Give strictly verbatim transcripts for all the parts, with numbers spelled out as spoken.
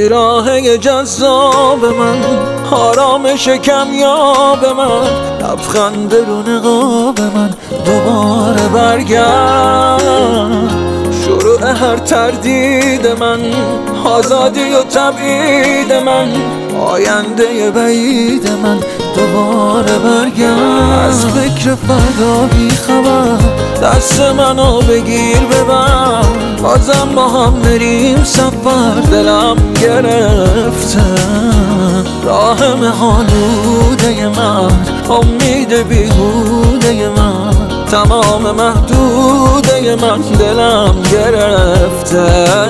بیراهه جذاب من، آرامش کمیاب من، لبخند رو نقاب من، دوباره برگرد. شروع هر تردید من، آزادی و تبعید من، آینده بعید من، دوباره برگرد. از فکر فردا بی خبر، دست منو بگیر ببر، بازم با هم بریم سفر. دلم گرفته راه محالوده من، امید بیهوده من، تمام محدوده من. دلم گرفته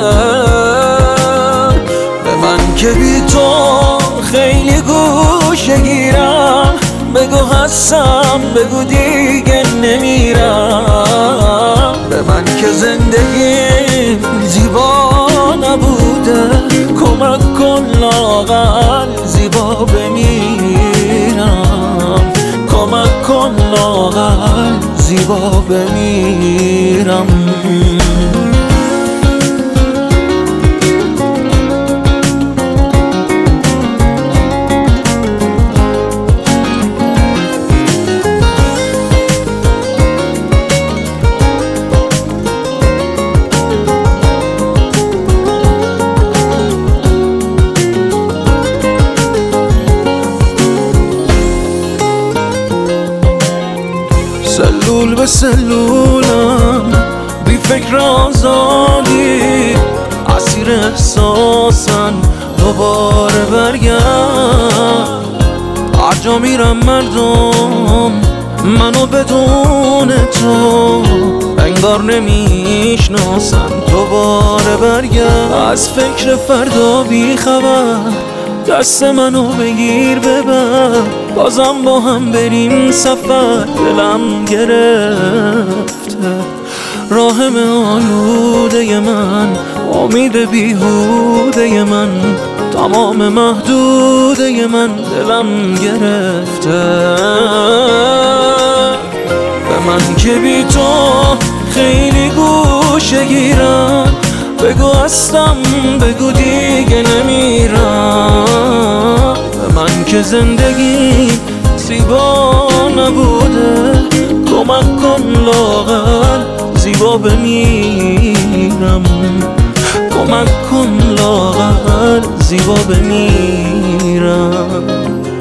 به من که بی تو خیلی گوشه گیرم. بگو هستم، بگو دیگه نمیرم. به من که زندگی زیبا نبوده، کمک کن لااقل زیبا بمیرم. کمک کن لااقل زیبا بمیرم. سلول به سلولم، بی فکر آزادی، اسیر احساسن دوباره برگرد. هر جا میرم مردم منو بدون تو انگار نمیشناسن، دوباره برگرد. از فکر فردا بی خبر، دست منو بگیر ببر، بازم با هم بریم سفر. دلم گرفته راه آلوده من، امید بیهوده من، تمام محدوده من. دلم گرفته به من که بی تو خیلی گوشه گیرم. بگو هستم، بگو دیگه نمیرم. به من که زندگی زیبا نبوده، کمک کن لااقل زیبا بمیرم. کمک کن لااقل زیبا بمیرم.